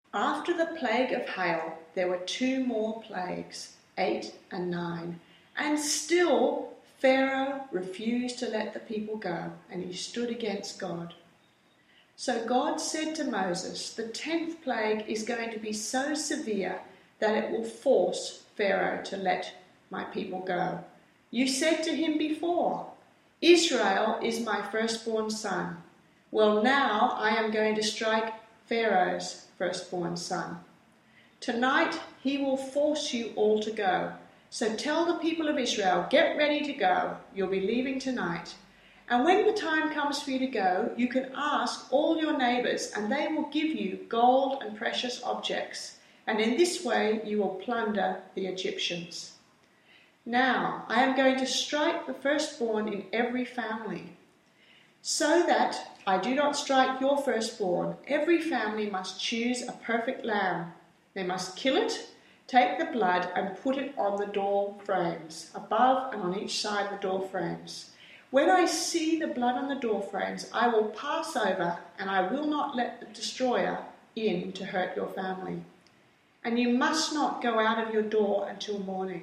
After the plague of hail, there were 2 more plagues, 8 and 9, and still Pharaoh refused to let the people go, and he stood against God. So God said to Moses, the 10th plague is going to be so severe that it will force Pharaoh to let my people go. You said to him before, Israel is my firstborn son. Well, now I am going to strike Pharaoh's firstborn son. Tonight he will force you all to go. So tell the people of Israel, get ready to go. You'll be leaving tonight. And when the time comes for you to go, you can ask all your neighbours, and they will give you gold and precious objects. And in this way you will plunder the Egyptians. Now I am going to strike the firstborn in every family. So that I do not strike your firstborn, every family must choose a perfect lamb. They must kill it, take the blood and put it on the door frames, above and on each side of the door frames. When I see the blood on the door frames, I will pass over, and I will not let the destroyer in to hurt your family. And you must not go out of your door until morning.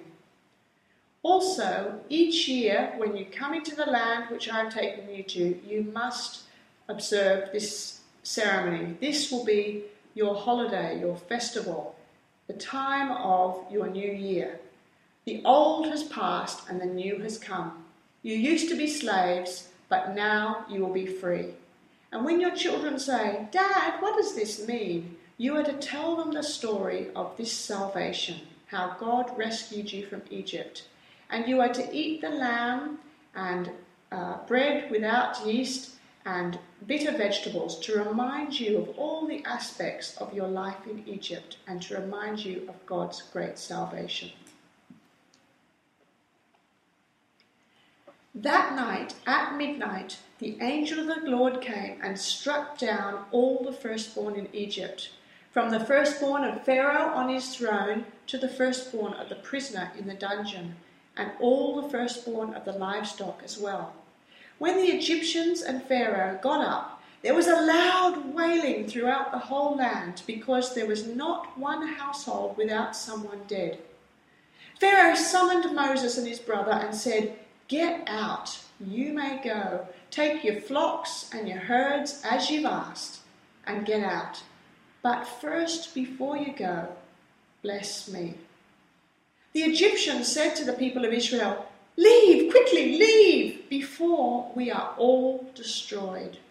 Also, each year, when you come into the land which I am taking you to, you must observe this ceremony. This will be your holiday, your festival, the time of your new year. The old has passed and the new has come. You used to be slaves, but now you will be free. And when your children say, Dad, what does this mean? You are to tell them the story of this salvation, how God rescued you from Egypt. And you are to eat the lamb and bread without yeast and bitter vegetables to remind you of all the aspects of your life in Egypt and to remind you of God's great salvation. That night, at midnight, the angel of the Lord came and struck down all the firstborn in Egypt, from the firstborn of Pharaoh on his throne to the firstborn of the prisoner in the dungeon, and all the firstborn of the livestock as well. When the Egyptians and Pharaoh got up, there was a loud wailing throughout the whole land, because there was not one household without someone dead. Pharaoh summoned Moses and his brother and said, Get out, you may go. Take your flocks and your herds as you've asked, and get out. But first, before you go, bless me. The Egyptians said to the people of Israel, Leave, quickly leave, before we are all destroyed.